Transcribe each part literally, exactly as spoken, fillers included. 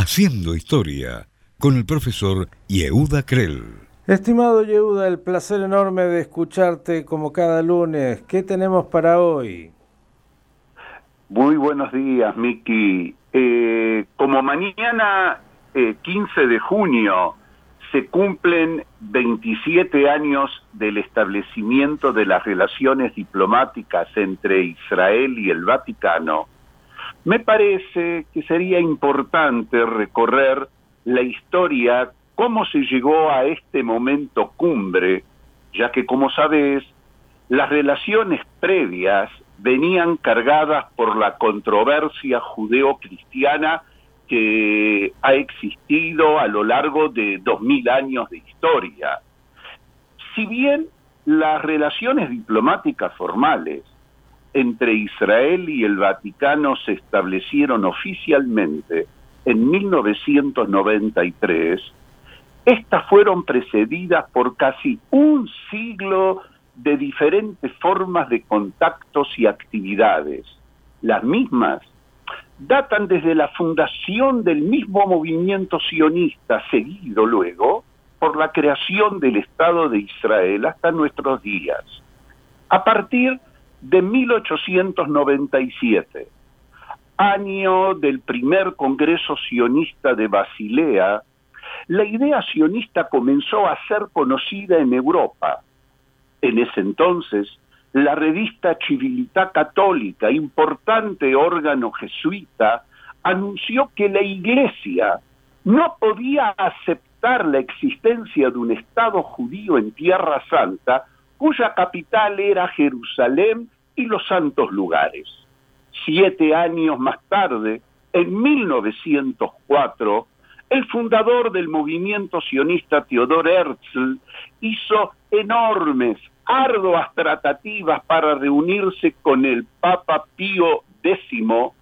Haciendo Historia, con el profesor Yehuda Krell. Estimado Yehuda, el placer enorme de escucharte como cada lunes. ¿Qué tenemos para hoy? Muy buenos días, Miki. Eh, como mañana, eh, quince de junio, se cumplen veintisiete años del establecimiento de las relaciones diplomáticas entre Israel y el Vaticano, me parece que sería importante recorrer la historia, cómo se llegó a este momento cumbre, ya que, como sabes, las relaciones previas venían cargadas por la controversia judeo-cristiana que ha existido a lo largo de dos mil años de historia. Si bien las relaciones diplomáticas formales entre Israel y el Vaticano se establecieron oficialmente en mil novecientos noventa y tres, estas fueron precedidas por casi un siglo de diferentes formas de contactos y actividades. Las mismas datan desde la fundación del mismo movimiento sionista, seguido luego por la creación del Estado de Israel hasta nuestros días. A partir de mil ochocientos noventa y siete, año del primer Congreso Sionista de Basilea, la idea sionista comenzó a ser conocida en Europa. En ese entonces, la revista Civiltà Católica, importante órgano jesuita, anunció que la Iglesia no podía aceptar la existencia de un Estado judío en Tierra Santa, cuya capital era Jerusalén y los santos lugares. Siete años más tarde, en mil novecientos cuatro, el fundador del movimiento sionista Theodor Herzl hizo enormes, arduas tratativas para reunirse con el Papa Pío décimo,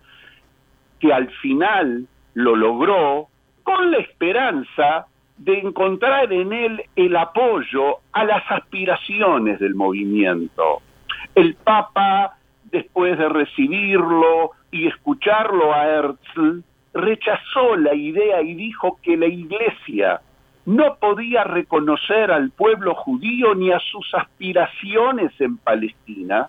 que al final lo logró con la esperanza de encontrar en él el apoyo a las aspiraciones del movimiento. El Papa, después de recibirlo y escucharlo a Herzl, rechazó la idea y dijo que la Iglesia no podía reconocer al pueblo judío ni a sus aspiraciones en Palestina,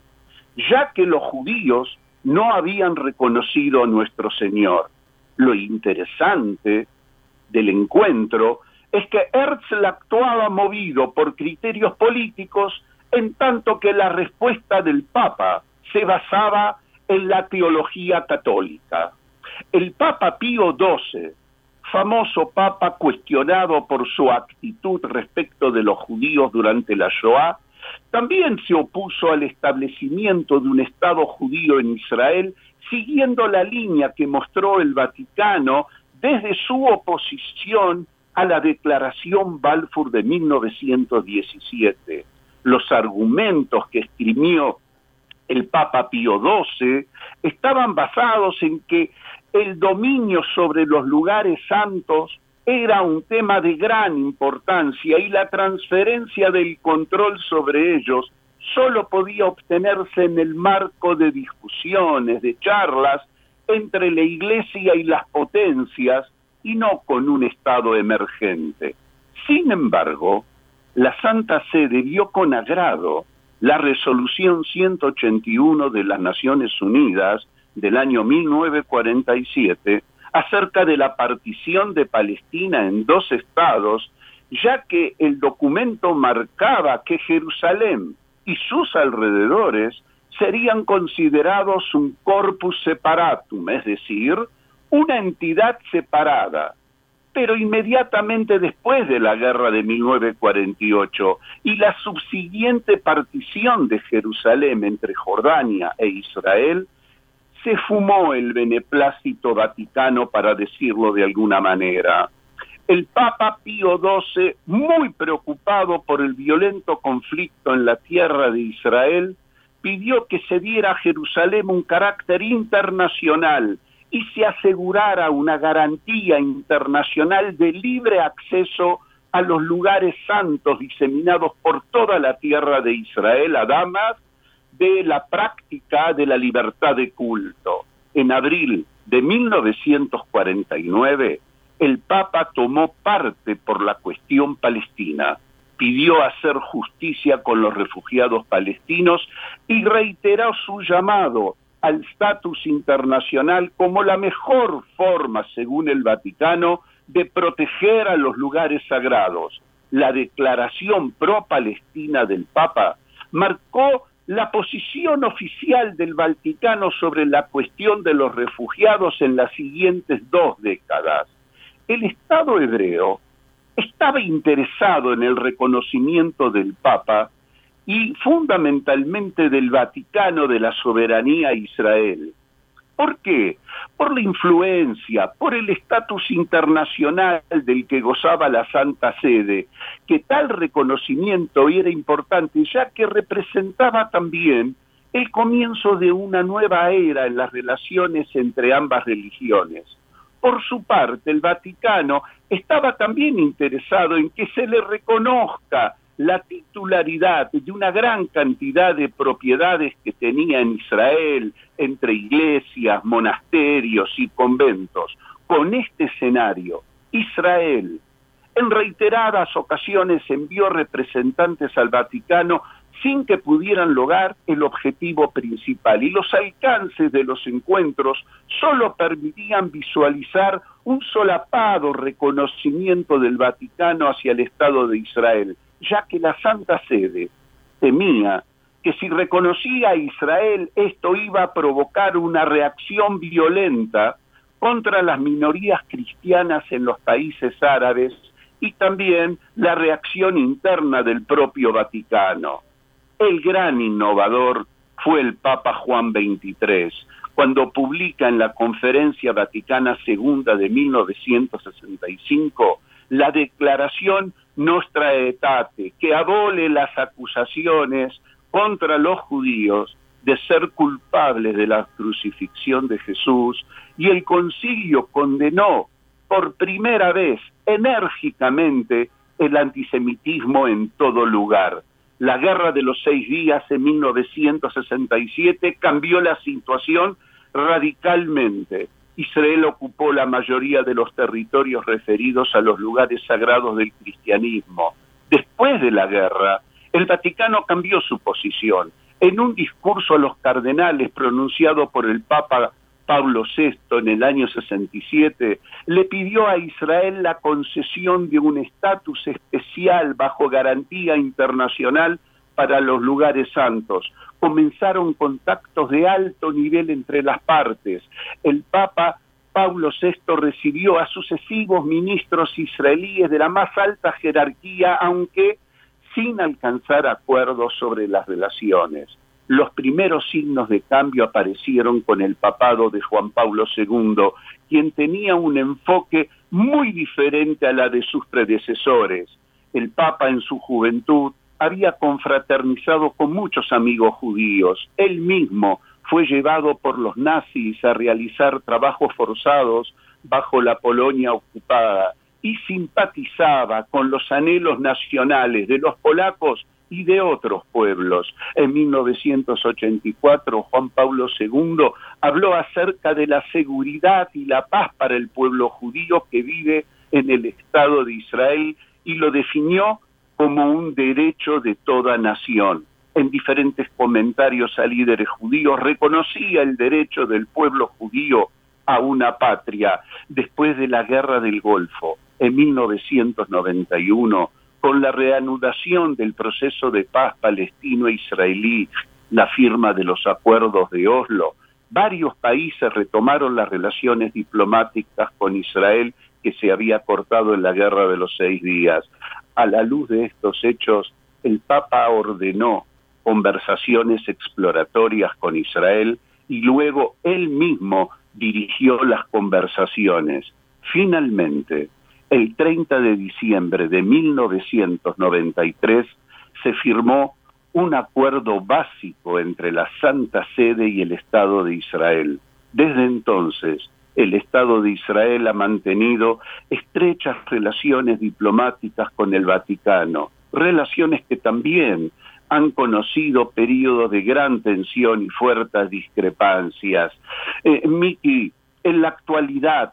ya que los judíos no habían reconocido a nuestro Señor. Lo interesante del encuentro es que Herzl actuaba movido por criterios políticos, en tanto que la respuesta del Papa se basaba en la teología católica. El Papa Pío doce, famoso papa cuestionado por su actitud respecto de los judíos durante la Shoah, también se opuso al establecimiento de un Estado judío en Israel, siguiendo la línea que mostró el Vaticano desde su oposición a la Declaración Balfour de mil novecientos diecisiete. Los argumentos que esgrimió el Papa Pío doce estaban basados en que el dominio sobre los lugares santos era un tema de gran importancia y la transferencia del control sobre ellos solo podía obtenerse en el marco de discusiones, de charlas entre la Iglesia y las potencias y no con un Estado emergente. Sin embargo, la Santa Sede vio con agrado la resolución ciento ochenta y uno de las Naciones Unidas del año mil novecientos cuarenta y siete acerca de la partición de Palestina en dos estados, ya que el documento marcaba que Jerusalén y sus alrededores serían considerados un corpus separatum, es decir, una entidad separada. Pero inmediatamente después de la guerra de mil novecientos cuarenta y ocho y la subsiguiente partición de Jerusalén entre Jordania e Israel, se fumó el beneplácito vaticano, para decirlo de alguna manera. El Papa Pío doce, muy preocupado por el violento conflicto en la tierra de Israel, pidió que se diera a Jerusalén un carácter internacional y se asegurara una garantía internacional de libre acceso a los lugares santos diseminados por toda la tierra de Israel, además de la práctica de la libertad de culto. En abril de mil novecientos cuarenta y nueve, el Papa tomó parte por la cuestión palestina, pidió hacer justicia con los refugiados palestinos y reiteró su llamado al estatus internacional como la mejor forma, según el Vaticano, de proteger a los lugares sagrados. La declaración pro-palestina del Papa marcó la posición oficial del Vaticano sobre la cuestión de los refugiados en las siguientes dos décadas. El Estado hebreo estaba interesado en el reconocimiento del Papa y fundamentalmente del Vaticano de la soberanía a Israel. ¿Por qué? Por la influencia, por el estatus internacional del que gozaba la Santa Sede, que tal reconocimiento era importante, ya que representaba también el comienzo de una nueva era en las relaciones entre ambas religiones. Por su parte, el Vaticano estaba también interesado en que se le reconozca la titularidad de una gran cantidad de propiedades que tenía en Israel, entre iglesias, monasterios y conventos. Con este escenario, Israel, en reiteradas ocasiones, envió representantes al Vaticano sin que pudieran lograr el objetivo principal, y los alcances de los encuentros solo permitían visualizar un solapado reconocimiento del Vaticano hacia el Estado de Israel, ya que la Santa Sede temía que si reconocía a Israel, esto iba a provocar una reacción violenta contra las minorías cristianas en los países árabes y también la reacción interna del propio Vaticano. El gran innovador fue el Papa Juan veintitrés, cuando publica en la Conferencia Vaticana Segunda de mil novecientos sesenta y cinco la Declaración Nostra Aetate, que abole las acusaciones contra los judíos de ser culpables de la crucifixión de Jesús, y el concilio condenó por primera vez enérgicamente el antisemitismo en todo lugar. La Guerra de los Seis Días en mil novecientos sesenta y siete cambió la situación radicalmente. Israel ocupó la mayoría de los territorios referidos a los lugares sagrados del cristianismo. Después de la guerra, el Vaticano cambió su posición. En un discurso a los cardenales pronunciado por el Papa Pablo sexto en el año sesenta y siete, le pidió a Israel la concesión de un estatus especial bajo garantía internacional para los lugares santos. Comenzaron contactos de alto nivel entre las partes. El Papa Pablo sexto recibió a sucesivos ministros israelíes de la más alta jerarquía, aunque sin alcanzar acuerdos sobre las relaciones. Los primeros signos de cambio aparecieron con el papado de Juan Pablo segundo, quien tenía un enfoque muy diferente a la de sus predecesores. El Papa en su juventud había confraternizado con muchos amigos judíos. Él mismo fue llevado por los nazis a realizar trabajos forzados bajo la Polonia ocupada y simpatizaba con los anhelos nacionales de los polacos y de otros pueblos. En mil novecientos ochenta y cuatro, Juan Pablo segundo habló acerca de la seguridad y la paz para el pueblo judío que vive en el Estado de Israel y lo definió como un derecho de toda nación. En diferentes comentarios a líderes judíos reconocía el derecho del pueblo judío a una patria. Después de la Guerra del Golfo, en mil novecientos noventa y uno, con la reanudación del proceso de paz palestino-israelí, la firma de los acuerdos de Oslo, varios países retomaron las relaciones diplomáticas con Israel que se había cortado en la Guerra de los Seis Días. A la luz de estos hechos, el Papa ordenó conversaciones exploratorias con Israel y luego él mismo dirigió las conversaciones. Finalmente, el treinta de diciembre de mil novecientos noventa y tres se firmó un acuerdo básico entre la Santa Sede y el Estado de Israel. Desde entonces, el Estado de Israel ha mantenido estrechas relaciones diplomáticas con el Vaticano, relaciones que también han conocido periodos de gran tensión y fuertes discrepancias. Eh, Miki, en la actualidad,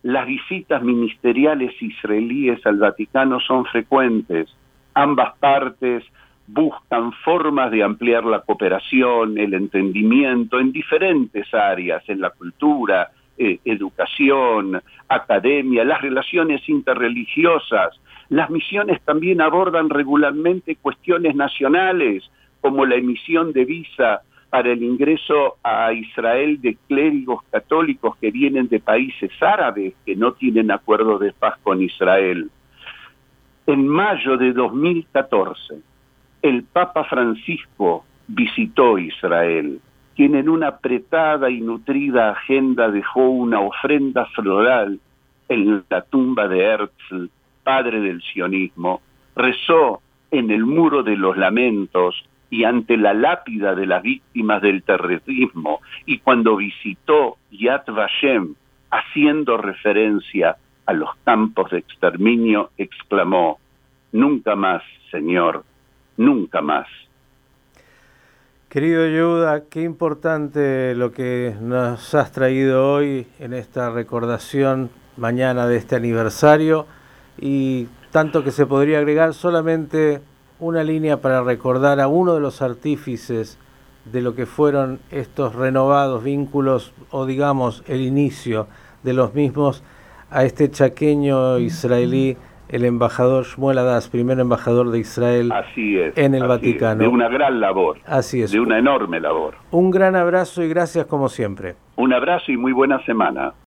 Las visitas ministeriales israelíes al Vaticano son frecuentes. Ambas partes buscan formas de ampliar la cooperación, el entendimiento en diferentes áreas, en la cultura, eh, educación, academia, las relaciones interreligiosas. Las misiones también abordan regularmente cuestiones nacionales, como la emisión de visa para el ingreso a Israel de clérigos católicos que vienen de países árabes que no tienen acuerdo de paz con Israel. En mayo de dos mil catorce, el Papa Francisco visitó Israel, quien en una apretada y nutrida agenda dejó una ofrenda floral en la tumba de Herzl, padre del sionismo, rezó en el Muro de los Lamentos y ante la lápida de las víctimas del terrorismo, y cuando visitó Yad Vashem, haciendo referencia a los campos de exterminio, exclamó: nunca más, Señor, nunca más. Querido Yehuda, qué importante lo que nos has traído hoy en esta recordación mañana de este aniversario, y tanto que se podría agregar. Solamente una línea para recordar a uno de los artífices de lo que fueron estos renovados vínculos, o digamos el inicio de los mismos, a este chaqueño israelí, el embajador Shmuel Hadass, primer embajador de Israel así es, en el así Vaticano. Es, de una gran labor, así es, de una enorme labor. Un gran abrazo y gracias como siempre. Un abrazo y muy buena semana.